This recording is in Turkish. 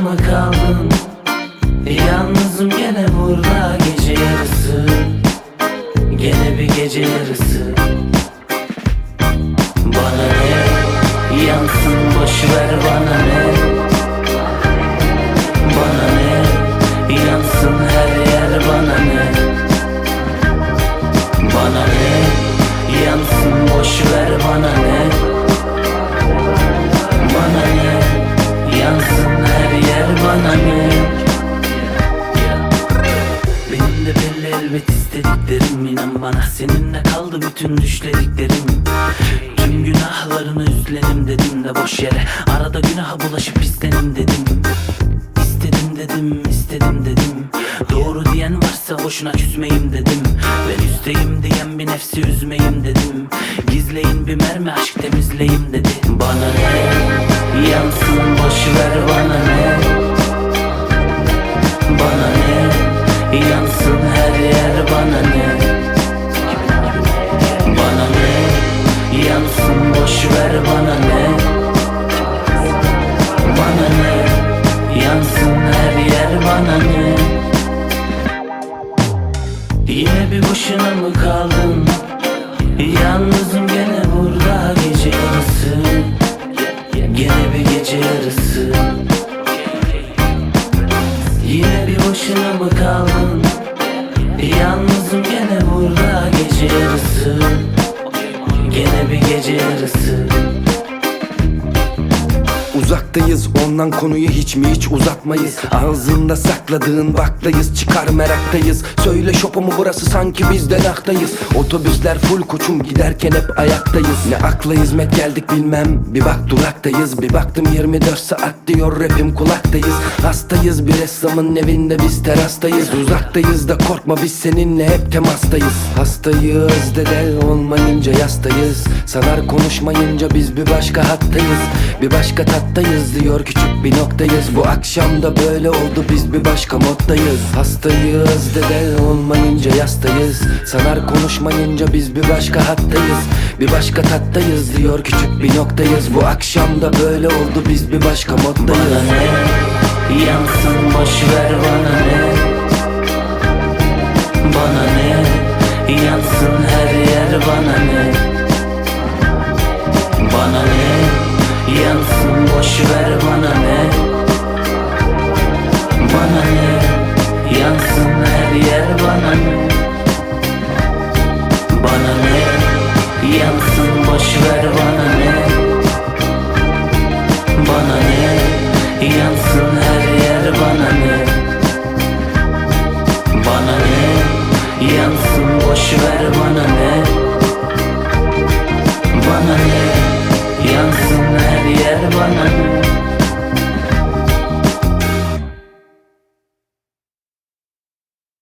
mı kaldın? Yalnızım gene burada gece yarısı. Gene bir gece yarısı. Bana ne? Yansın boşver bana ne? Bana ne? Yansın her yer bana ne? Bana ne? Yansın boşver bana ne? Bana ne? Yansın her yer bana ne? Benim de belli elbet istediklerim, inan bana seninle kaldı bütün düşlediklerim. Tüm günahlarını üstlenim dedim de boş yere arada günaha bulaşıp istenim dedim. İstedim dedim, istedim dedim. Doğru diyen varsa boşuna küsmeyim dedim. Ben üsteyim diyen bir nefsi üzmeyim dedim. Gizleyin bir mermi aşk temizleyim dedi. Bana ne? Yansın boşver bana ne? Bana ne? Yansın her yer bana ne? Bana ne? Yansın boşver bana ne? Bana ne? Yansın her yer bana ne? Yine bir boşuna mı kaldın? Yalnızım gene burada gece yarısı. Gene bir gece yarısı. Yine bir boşuna mı kaldın? Yalnızım gene burada gece yarısı. Gene bir gece yarısı. Uzaktayız ondan, konuyu hiç mi hiç uzatmayız. Ağzında sakladığın baktayız, çıkar meraktayız. Söyle şopa mı burası, sanki biz de naktayız. Otobüsler full koçum, giderken hep ayaktayız. Ne akla hizmet geldik bilmem, bir bak duraktayız. Bir baktım 24 saat diyor rapim kulaktayız. Hastayız bir ressamın evinde, biz terastayız. Uzaktayız da korkma, biz seninle hep temastayız. Hastayız dede olmayınca yastayız. Sanar konuşmayınca biz bir başka hattayız. Bir başka tattayız diyor küçük bir noktayız. Bu akşam da böyle oldu, biz bir başka moddayız. Hastayız dede olmayınca yastayız. Sanar konuşmayınca biz bir başka hattayız. Bir başka tattayız diyor küçük bir noktayız. Bu akşam da böyle oldu, biz bir başka moddayız. Bana ne? Yansın boşver bana ne? Bana ne? Yansın